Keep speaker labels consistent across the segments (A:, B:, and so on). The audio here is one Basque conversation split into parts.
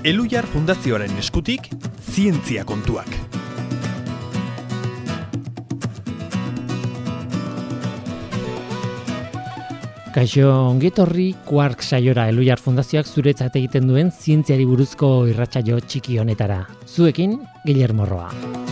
A: Elhuyar Fundazioaren eskutik, zientzia kontuak.
B: Kaixo, ongetorri Quark saiora Elhuyar Fundazioak zuretzat egiten duen zientziari buruzko irratsaio txiki honetara. Zuekin, Guillermo Roa.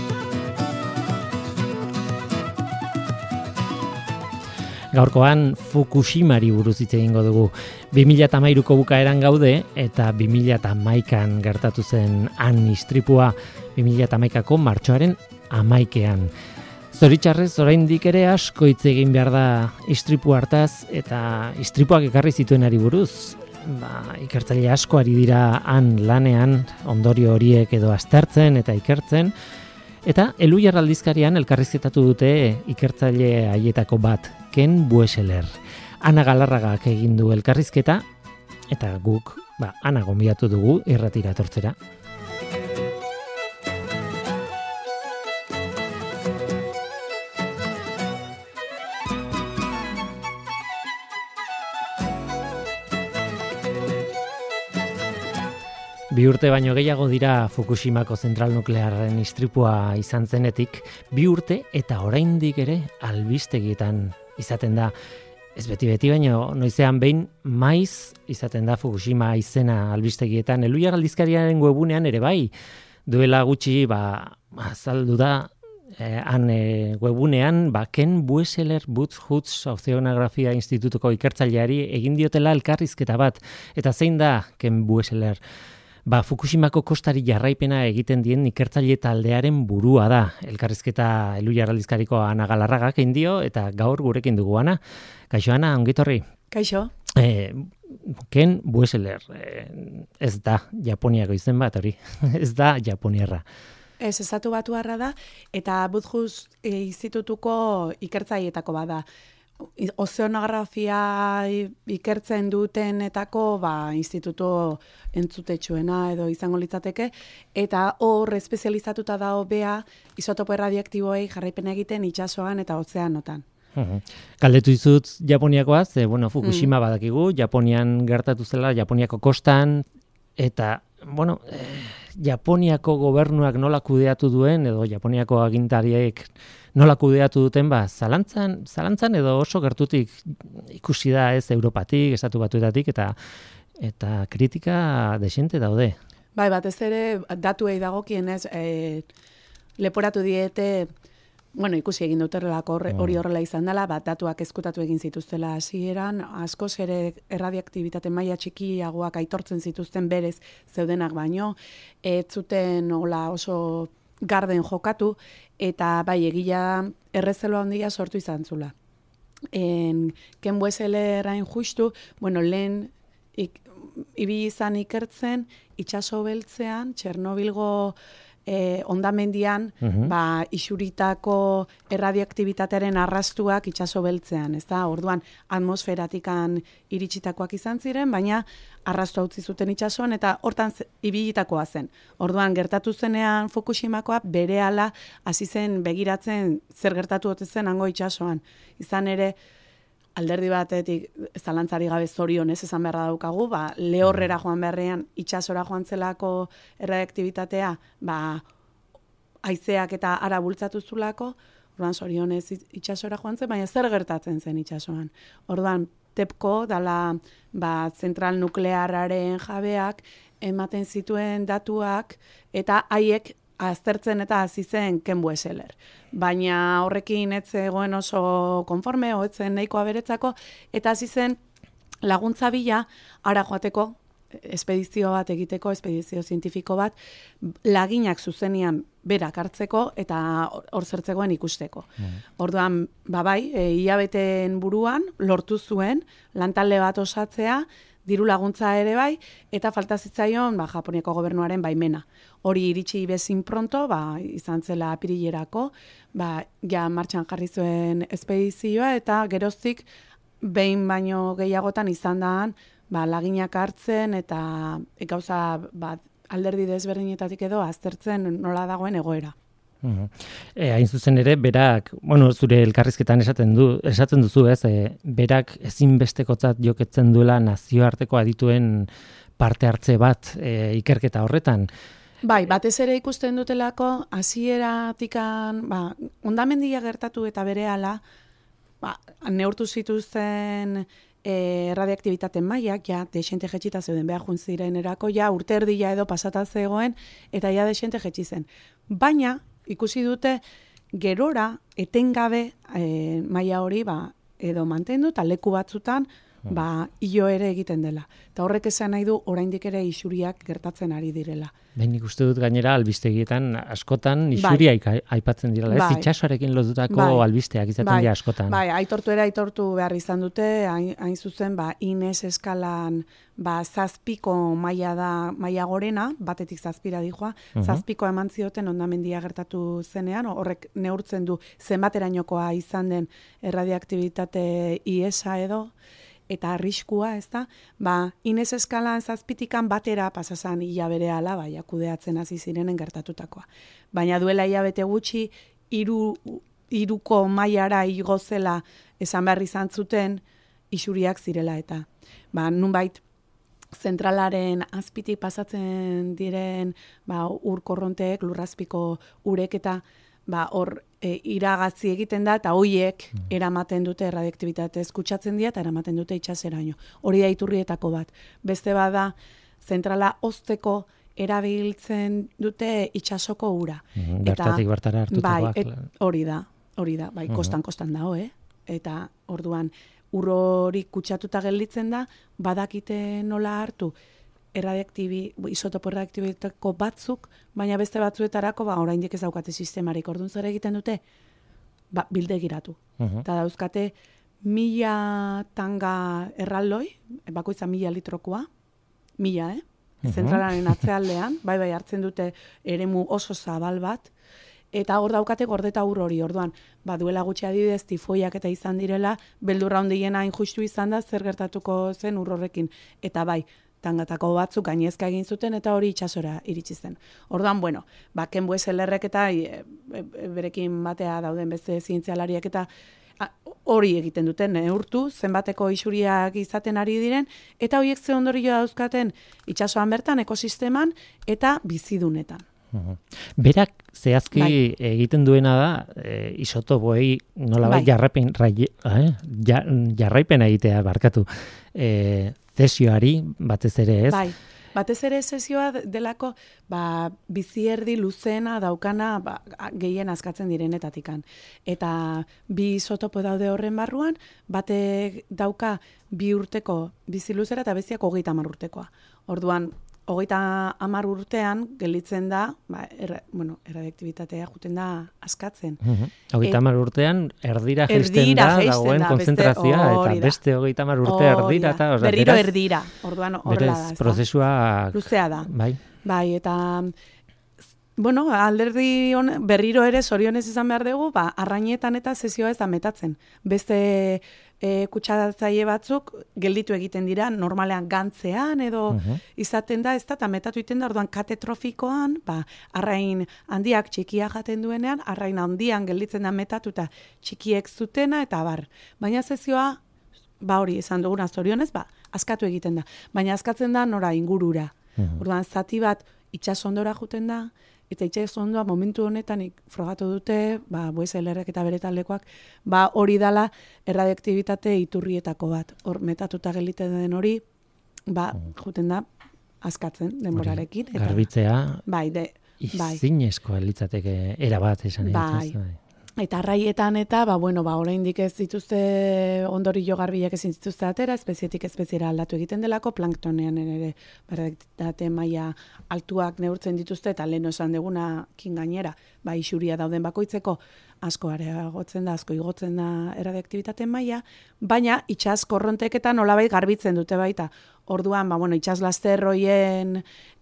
B: Gaurkoan Fukushimari buruz hitz egingo dugu. 2013ko bukaeran gaude eta 2011an gertatu zen han istripua 2011ko martxoaren 11ean. Zoritxarrez oraindik ere asko hitz egin behar da istripu hartaz eta istripuak ekarri zituenari buruz. Ikertzaile asko ari dira han lanean, ondorio horiek edo aztertzen eta ikertzen. Eta Elhuyar aldizkarian elkarrizketatu dute ikertzaile haietako bat, Ken Bueseler. Ana Galarragak egin du elkarrizketa, eta guk Ana gonbidatu dugu irratira etortzera. Bi urte baino gehiago dira Fukushimako zentral nuklearraren istripua izan zenetik, 2 urte eta oraindik ere albistegietan izaten da. Ez beti baino noizean behin maiz izaten da Fukushima izena albistegietan. Elhuyar aldizkariaren webunean ere bai, duela gutxi azaldu da han webunean Ken Bueseler Woods Ozeanografia Institutuko ikertzaileari egin diotela elkarrizketa bat. Eta zein da Ken Bueseler? Fukushimako kostari jarraipena egiten dien ikertzaile taldearen burua da. Elkarrizketa Elhuyar aldizkariko Ana Galarragak egin dio eta gaur gurekin dugu Ana. Kaixo Ana, ongitorri.
C: Kaixo.
B: Ken Bueseler, ez da Japoniako izen bat hori, ez da japoniarra.
C: Ez, estatu batuarra da, eta Woods institutuko ikertzaileetako bada. Ozeanografia ikertzen dutenetako institutu entzutetsuena edo izango litzateke, eta hor espezializatuta da bea isotopo erradioaktiboei jarraipena egiten itsasoan eta ozeanotan.
B: Galdetu dizut Japoniakoaz, Fukushima badakigu, Japonian gertatu zela, Japoniako kostan, eta Japoniako gobernuak nola kudeatu duen, edo Japoniako agintariek nola kudeatu duten, zalantzan edo oso gertutik ikusi da ez Europatik, Estatu Batuetatik, eta kritika desente daude.
C: Batez ere datuei dagokienez leporatu diete, ikusi egin duterelako hori horrela izan dela, datuak ezkutatu egin zituztela hasieran, askoz ere erradioaktibitate maila txikiagoak aitortzen zituzten berez zeudenak baino, ez zuten oso garden jokatu, eta egia errezelo handia sortu izan zula. Ken Bueseler hain justu, lehen ibili izan ikertzen, itsaso beltzean, Txernobilgo hondamendian, isuritako erradioaktibitatearen arrastuak itsaso beltzean, orduan atmosferatikan iritsitakoak izan ziren, baina arrastu utzi zuten itsasoan eta hortan ibilitakoa zen. Orduan gertatu zenean Fukushimakoa berehala hasi zen begiratzen zer gertatu ote zen hango itsasoan. Izan ere alderdi batetik zalantzari gabe zorionez esan beharra daukagu, lehorrera joan beharrean itsasora joan zelako erradioaktibitatea, haizeak eta ara bultzatu zulako, orduan zorionez itsasora joan zen, baina zer gertatzen zen itsasoan. Orduan TEPCO dala zentral nuklearraren jabeak ematen zituen datuak eta haiek aztertzen eta hasi zen Ken Bueseler. Baina horrekin ez zegoen oso konforme, ez zen nahikoa beretzako, eta hasi zen laguntza bila ara joateko, espedizio bat egiteko, espedizio zientifiko bat, laginak zuzenian berak hartzeko eta hor zertzegoen ikusteko. Orduan, hilabeten buruan lortu zuen lantalde bat osatzea, diru laguntza ere bai, eta falta zitzaion Japoniako gobernuaren baimena. Hori iritsi bezin pronto, izan zela apirilerako, martxan jarri zuen espedizioa, eta geroztik behin baino gehiagotan izan daan, laginak hartzen eta gauza alderdi desberdinetatik edo aztertzen nola dagoen egoera.
B: Hain zuzen ere, berak, zure elkarrizketan esaten duzu, berak ezinbestekotzat joketzen duela nazioarteko adituen parte hartze bat ikerketa horretan.
C: Bai, batez ere ikusten dutelako, hasieratikan, hondamendia gertatu eta berehala, neurtu zituzten radioaktibitate mailak, ja, desente jetxita zeuden behar juntziren erako, ja, urte erdila edo pasata zegoen, eta ja, desente jetxi zen. Baina, ikusi dute, gerora, etengabe maila hori, edo mantendu, eta leku batzutan, hilo ere egiten dela. Eta horrek esan nahi du, oraindik ere isuriak gertatzen ari direla.
B: Nik uste dut gainera albistegietan askotan isuriak aipatzen direla, ez? Itxasoarekin lotutako albisteak izaten dira askotan.
C: Bai, aitortu behar izan dute, hain zuzen, Ines eskalan, zazpiko maila da, maila gorena, batetik zazpira dijoa, zazpiko eman zioten hondamendia gertatu zenean, horrek neurtzen du zenbaterainokoa izan den erradioaktibitate iesa edo, eta arriskua, ez da, Ines eskalan zazpitikan batera pasazan hilaberehala, kudeatzen hasi zirenen gertatutakoa. Baina duela hilabete gutxi, hiruko mailara igo zela esan behar izan zuten isuriak zirela eta. Nunbait, zentralaren azpitik pasatzen diren ur korronteek, lurrazpiko urek eta hor iragazi egiten da, eta hoiek eramaten dute radioaktibitatez kutsatzen dira, eta eramaten dute itsaseraino. Hori da iturrietako bat. Beste bada, zentrala hozteko erabiltzen dute itsasoko ura.
B: Bertatik bertara hartutakoak.
C: Hori da, kostan dago, Eta orduan, ur hori kutsatuta gelditzen da, badakite nola hartu, isotopo erradioaktibitako batzuk, baina beste batzuetarako oraindik ez daukate sistemarik. Orduan zer egiten dute? Bildegiratu. Eta dauzkate 1000 tanga erraldoi, bakoitza 1000 litrokoa, 1000, zentralaren atzealdean, hartzen dute eremu oso zabal bat, eta hor daukate gordeta ur hori. Orduan, duela gutxi adibidez tifoiak eta izan direla, beldurra handiena hain justu izan da, zer gertatuko zen ur horrekin. Eta tangatako batzuk gainezka egin zuten eta hori itsasora iritsi zen. Orduan, Ken Bueselerrek eta berekin batea dauden beste zientzialariak eta hori egiten duten, neurtu, zenbateko isuriak izaten ari diren, eta horiek ze ondorio dauzkaten itsasoan bertan, ekosisteman eta bizidunetan.
B: Berak zehazki egiten duena da isotopoei nolabait jarraipena egitea barkatu. Zesioari batez ere, ez?
C: Batez ere zesioa delako bizi erdi luzena daukana gehien askatzen direnetatikan. Eta bi isotopo daude horren barruan, batek dauka 2 urteko bizi luzera eta bestiak 30 urtekoa. Orduan, 30 urtean gelditzen da, erradioaktibitatea juten da askatzen.
B: 30 urtean erdira jaisten da dagoen konzentrazioa, eta beste 30 urte erdira.
C: Berriro erdira, orduan horrela da.
B: Berez prozesua
C: luzea da. Bai, eta alderdi berriro ere zorionez izan behar dugu, arrainetan eta zesioa ez da metatzen. Beste kutsadatzaile batzuk gelditu egiten dira, normalean gantzean edo izaten da, ez da, eta metatu egiten da, orduan katetrofikoan, arrain handiak txikia jaten duenean, arrain handian gelditzen da metatu eta txikiek zutena, eta Baina zezioa, hori esan duguna zorionez, askatu egiten da. Baina askatzen da nora ingurura. Orduan, zati bat itsasondora juten da, eta itsasondoa momentu honetan frogatu dute, Bueselerrek eta bere taldekoak, hori dala erradioaktibitate iturrietako bat. Hor metatuta gelditzen den hori, juten da askatzen denborarekin.
B: Garbitzea, izinezkoa litzateke erabat esan egiten.
C: Eta arraietan eta, oraindik ez dituzte ondorio garbiak ezin dituzte atera, espezietik espeziera aldatu egiten delako, planktonean ere erradioaktibitate maila altuak neurtzen dituzte, eta lehen esan degunakin gainera, isuria dauden bakoitzeko asko areagotzen da, asko igotzen da erradioaktibitate maila, baina itsas korronteketan nolabait garbitzen dute baita. Orduan, itsas lasterroien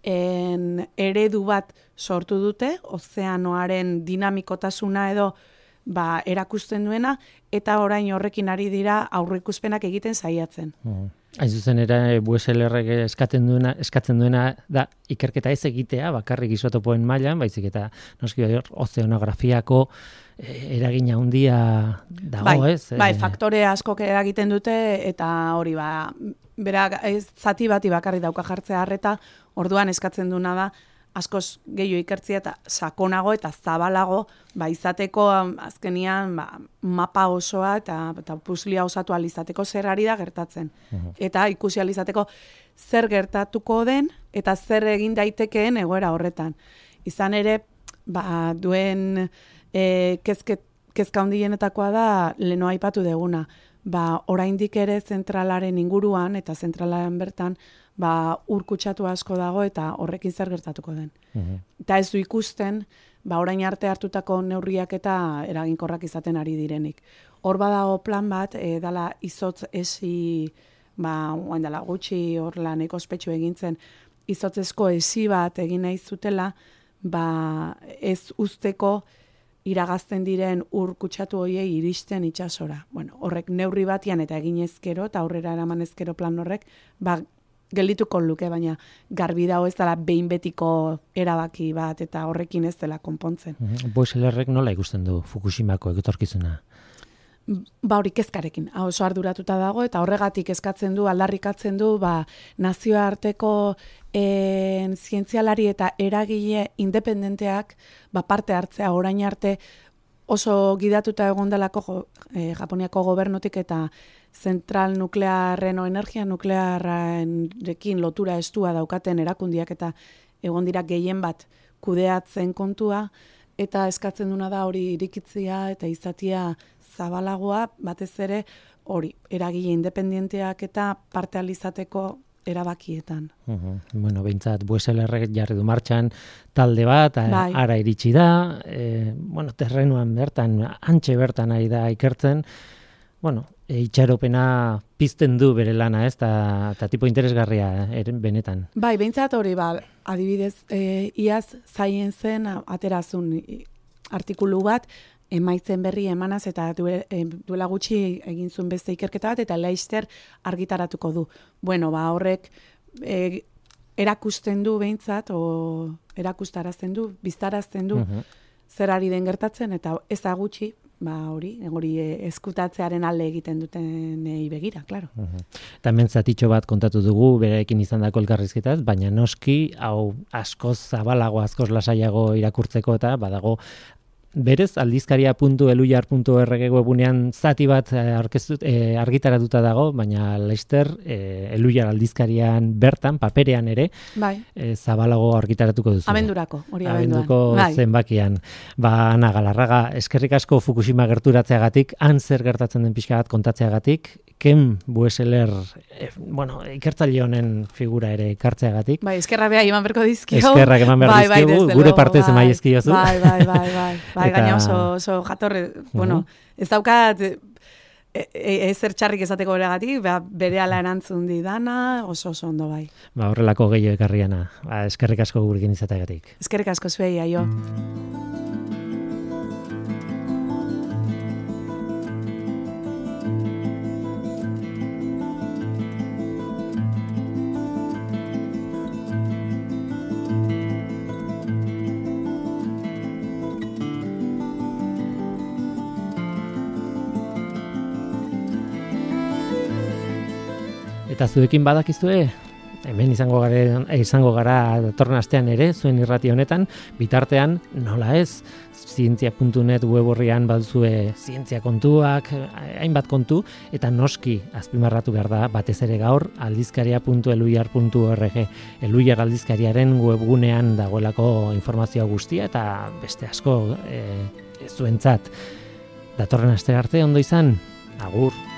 C: eredu bat sortu dute, ozeanoaren dinamikotasuna edo erakusten duena, eta orain horrekin ari dira aurreikuspenak egiten saiatzen.
B: Hain zuzen ere Bueselerrek eskatzen duena da ikerketa ez egitea, bakarrik isotopoen mailan, baizik eta noski ozeanografiako eragina handia dago, ez?
C: Faktore askok eragiten dute, eta hori bera ez zati bati bakarri dauka jartzea harreta, orduan eskatzen duna da, askoz gehiago ikertzea eta sakonago eta zabalago, izateko azkenian mapa osoa eta puzlia osatu alizateko zer ari da gertatzen. Eta ikusi alizateko zer gertatuko den eta zer egin daitekeen egoera horretan. Izan ere, duen kezka handienetakoa da leno aipatu deguna. Oraindik ere zentralaren inguruan eta zentralaren bertan ur kutsatu asko dago eta horrekin zer gertatuko den. Eta ez du ikusten, orain arte hartutako neurriak eta eraginkorrak izaten ari direnik. Hor badago plan bat, dala izotz esi, oain dala gutxi hor lan ospetsu egintzen, izotzezko esi bat egin nahi zutela, ez usteko iragazten diren ur kutsatu horiei iristen itsasora. Bueno, horrek neurri batian eta egin ezkero, eta aurrera eraman ezkero plan horrek, geldituko luke, baina garbi dago ez dela behin betiko erabaki bat eta horrekin ez dela konpontzen.
B: Boeselerrek nola ikusten du Fukushimako etorkizuna?
C: Hori kezkarekin, oso arduratuta dago eta horregatik eskatzen du, aldarrikatzen du, nazioarteko zientzialari eta eragile independenteak parte hartzea orain arte oso gidatuta egondelako Japoniako gobernutik eta zentral nuklearren o energia nuklearrekin lotura estua daukaten erakundiak eta egon dira gehien bat kudeatzen kontua eta eskatzen duna da hori irikitzia eta izatia zabalagoa, batez ere hori eragile independenteak eta parte alizateko erabakietan.
B: Bueno, behintzat, Boeselerrek jarri du martxan talde bat, ara iritsi da, terrenuan bertan, antxe bertan ari da ikertzen, itxaropena pizten du bere lana, ez, eta tipo interesgarria, benetan.
C: Behintzat hori, adibidez, iaz Science-en aterazun artikulu bat, emaitzen berri emanaz eta duela gutxi egin zuen beste ikerketa bat eta laster argitaratuko du. Horrek erakusten du behintzat, erakustarazten du, biztarazten du, zer ari den gertatzen eta ez da gutxi, hori eskutatzearen alde egiten dutenei begira, klaro.
B: Eta hemen zatitxo bat kontatu dugu, berarekin izandako elkarrizketaz, baina noski, hau askoz zabalago, askoz lasaiago irakurtzeko eta badago berez, aldizkaria.eluyar.org webunean zati bat argitaratuta dago, baina laster Eluyar aldizkarian bertan, paperean ere, zabalago argitaratuko duzu.
C: Abendurako, hori
B: abenduko zenbakian. Ana Galarraga, eskerrik asko Fukushima gerturatzeagatik, han zer gertatzen den pixka bat kontatzeagatik, Ken Boeseler, ikertzaile honen figura ere ekartzeagatik.
C: Eskerrak beha eman berko dizkio.
B: Eskerrak eman behar dizkio, gure partez emai ezkiozu.
C: Gaina oso jatorre, ez daukat ezer txarrik esateko beregatik, bere ala erantzun didana, oso ondo bai.
B: Horrelako gehiago ekarriana, eskerrik asko gurekin izateagatik.
C: Eskerrik asko zuei, aio.
B: Eta zuekin badakizue, hemen izango gara datorren astean ere, zuen irrati honetan, bitartean, nola ez, zientzia.net web horrian baduzue zientzia kontuak, hainbat kontu, eta noski azpimarratu behar da, batez ere gaur, aldizkaria.eluyar.org, Eluyar aldizkariaren webgunean dagoelako informazioa guztia, eta beste asko zuentzat. Datorren aste arte, ondo izan, agur!